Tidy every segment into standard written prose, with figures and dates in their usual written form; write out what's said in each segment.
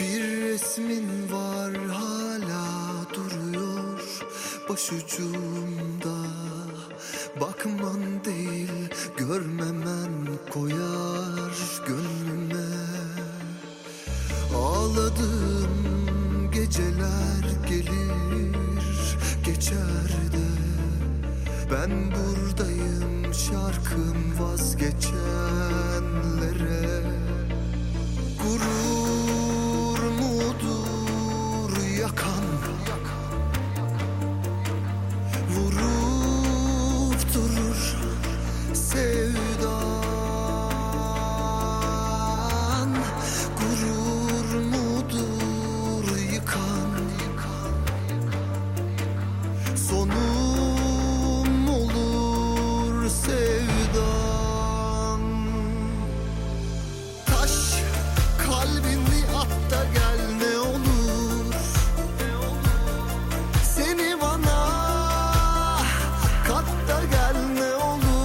Bir resmin var hala duruyor başucumda. Bakman değil görmemen koyar gönlüme. Ağladığım geceler gelir geçer de ben buradayım şarkım vazgeçenlere. Gurur mudur yakan, vurup durur sevdan. Gurur mudur yıkan, sonum olur sevdan. Taş kalbini at da gel ne olur, seni bana kat da gel ne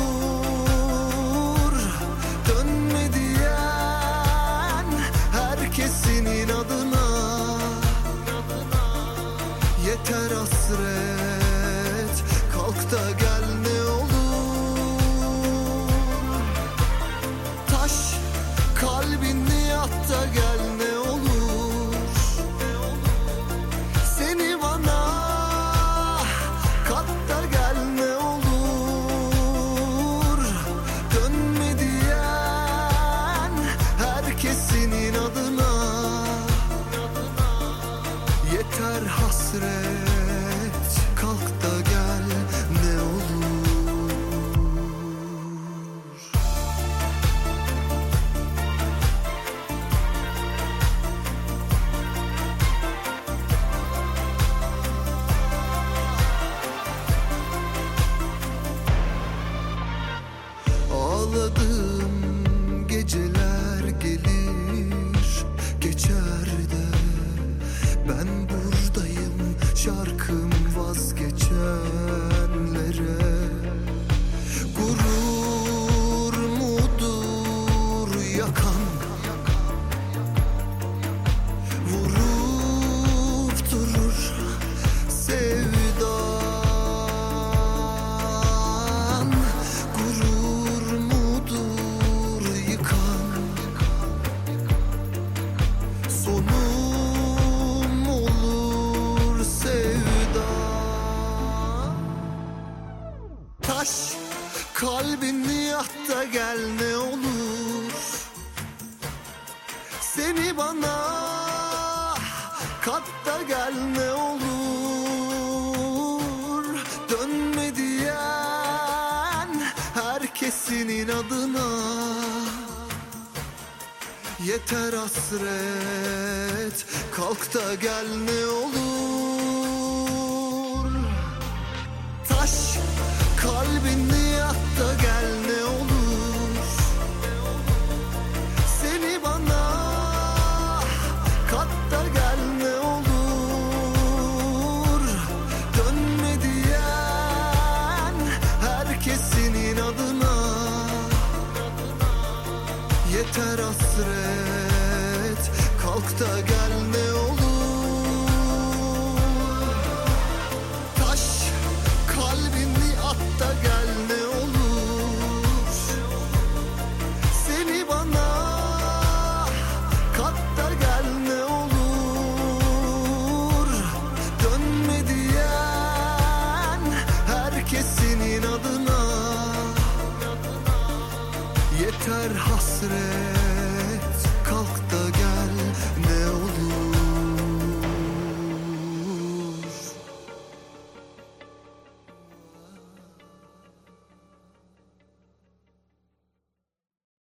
olur. Dönme diyen herkesin inadına, yeter hasret kalk da gel ne olur. Taş kalbini at da gel ne olur, seni bana kat da gel ne olur. Dönme diyen herkesin inadına, yeter hasret kalk da gel ne olur. Ağladığım geceler gelir geçer de ben buradayım şarkım vazgeçenlere. Gurur mudur yakan, vurup durur sevdan. Gurur mudur yıkan, sonum olur sevdan. Taş kalbini at da gel ne olur, seni bana kat da gel ne olur. Dönme diyen herkesin inadına, yeter hasret kalk da gel ne olur. Taş kalbini at da gel ne olur, seni bana kat da gel ne olur. Dönme diyen herkesin inadına, yeter hasret kalk da gel ne olur. Taş kalbini at da gel ne olur, seni bana kat da gel ne olur. Dönme diyen herkesin inadına, yeter hasret